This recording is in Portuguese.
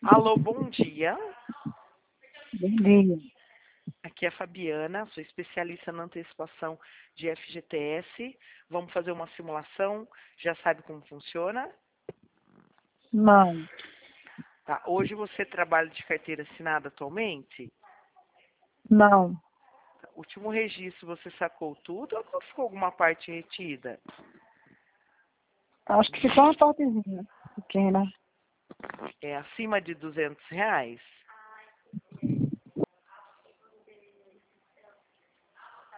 Alô, bom dia. Bom dia. Aqui é a Fabiana, sou especialista na antecipação de FGTS. Vamos fazer uma simulação. Já sabe como funciona? Não, Tá. Hoje você trabalha de carteira assinada atualmente? não. O último registro você sacou tudo ou ficou alguma parte retida? Acho que ficou uma partezinha pequena. É acima de R$ 200?